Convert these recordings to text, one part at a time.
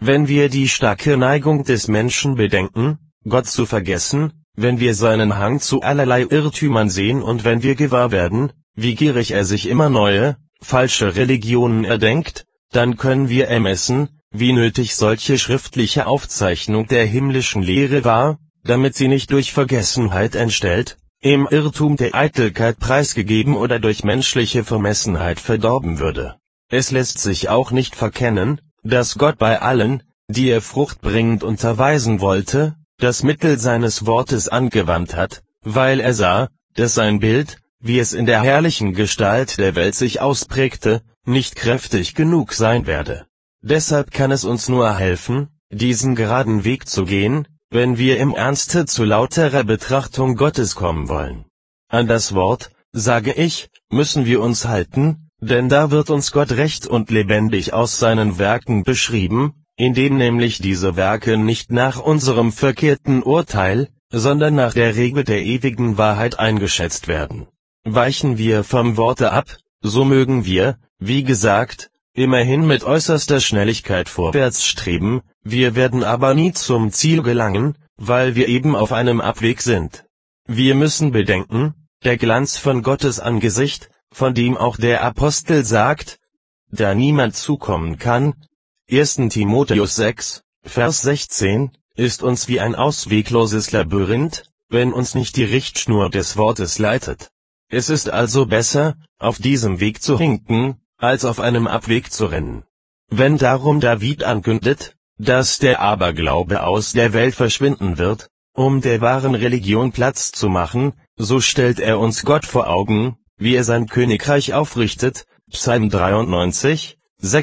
Wenn wir die starke Neigung des Menschen bedenken, Gott zu vergessen, wenn wir seinen Hang zu allerlei Irrtümern sehen und wenn wir gewahr werden, wie gierig er sich immer neue, falsche Religionen erdenkt, dann können wir ermessen, wie nötig solche schriftliche Aufzeichnung der himmlischen Lehre war, damit sie nicht durch Vergessenheit entstellt, im Irrtum der Eitelkeit preisgegeben oder durch menschliche Vermessenheit verdorben würde. Es lässt sich auch nicht verkennen, dass Gott bei allen, die er fruchtbringend unterweisen wollte, das Mittel seines Wortes angewandt hat, weil er sah, dass sein Bild, wie es in der herrlichen Gestalt der Welt sich ausprägte, nicht kräftig genug sein werde. Deshalb kann es uns nur helfen, diesen geraden Weg zu gehen, wenn wir im Ernste zu lauterer Betrachtung Gottes kommen wollen. An das Wort, sage ich, müssen wir uns halten, denn da wird uns Gott recht und lebendig aus seinen Werken beschrieben, indem nämlich diese Werke nicht nach unserem verkehrten Urteil, sondern nach der Regel der ewigen Wahrheit eingeschätzt werden. Weichen wir vom Worte ab, so mögen wir, wie gesagt, immerhin mit äußerster Schnelligkeit vorwärts streben, wir werden aber nie zum Ziel gelangen, weil wir eben auf einem Abweg sind. Wir müssen bedenken, der Glanz von Gottes Angesicht, von dem auch der Apostel sagt, da niemand zukommen kann, 1. Timotheus 6, Vers 16, ist uns wie ein auswegloses Labyrinth, wenn uns nicht die Richtschnur des Wortes leitet. Es ist also besser, auf diesem Weg zu hinken, als auf einem Abweg zu rennen. Wenn darum David ankündet, dass der Aberglaube aus der Welt verschwinden wird, um der wahren Religion Platz zu machen, so stellt er uns Gott vor Augen, wie er sein Königreich aufrichtet, Psalm 93,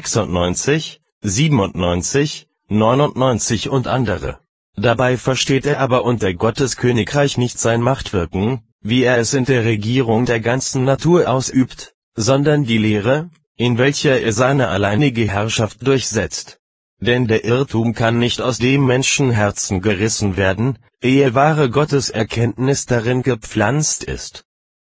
96, 97, 99 und andere. Dabei versteht er aber unter Gottes Königreich nicht sein Machtwirken, wie er es in der Regierung der ganzen Natur ausübt, sondern die Lehre, in welcher er seine alleinige Herrschaft durchsetzt. Denn der Irrtum kann nicht aus dem Menschenherzen gerissen werden, ehe wahre Gotteserkenntnis darin gepflanzt ist.